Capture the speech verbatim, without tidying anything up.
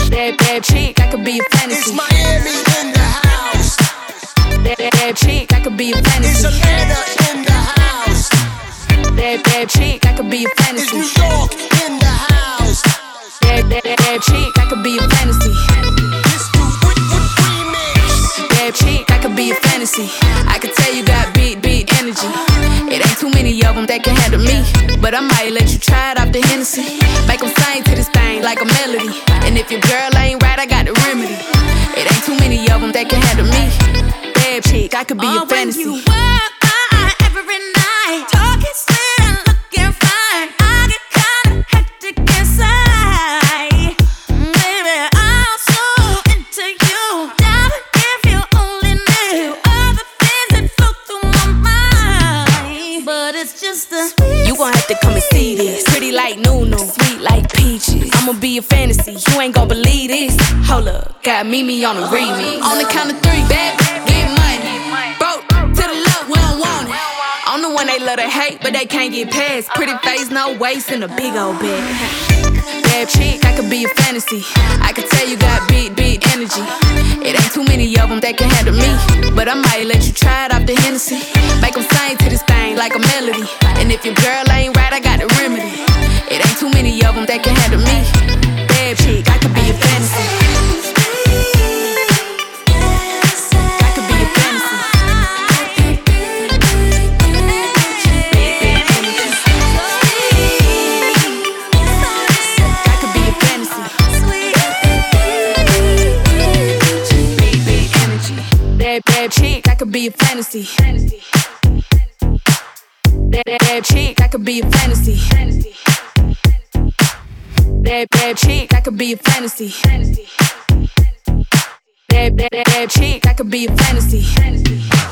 Bad, bad chick, I could be a fantasy. It's Miami in the house. Bad, bad, bad chick, I could be a fantasy. It's Atlanta in the house. Bad, bad chick, I could be a fantasy. It's New York in the house. Bad, bad, bad chick, I could be a fantasy. It's the remix. Bad chick, I could be a fantasy. I could tell you got big, big energy. It ain't too many of them that can handle me, but I might let you try it off the Hennessy. Make them sing to this thing like a melody. And if your girl ain't right, I got the remedy. It ain't too many of them that can handle me. Bad chick, I could be oh, a fantasy. When you walk by every night, talking sweet and looking fine, I get kinda hectic inside. Baby, I'm so into you. Darling, if you only knew all the things that flow through my mind. But it's just the You gon' have to come and see this. Pretty like Nunu, sweet like peaches. I'ma be a fantasy, you ain't gon' believe this. Hold up, got Mimi on the remix. On the count of three, bad, get money. Broke to the left, we don't want it. I'm the one they love to hate, but they can't get past. Pretty face, no waist, and a big old bag. Bad chick, I could be a fantasy. I could tell you got big, big energy. It ain't too many of them that can handle me, but I might let you try it off the Hennessy. Make them sing to this thing like a melody. And if your girl ain't right, I got the remedy. It ain't too many of them that can handle me. Bad chick, I could be a fantasy. I could be a fantasy. I could be a fantasy. Big, big energy. Bad, bad chick, I could be a fantasy. Bad, bad chick, I could be a fantasy. Bad, bad chick, I could be a fantasy. Bad, bad, bad chick, I could be a fantasy.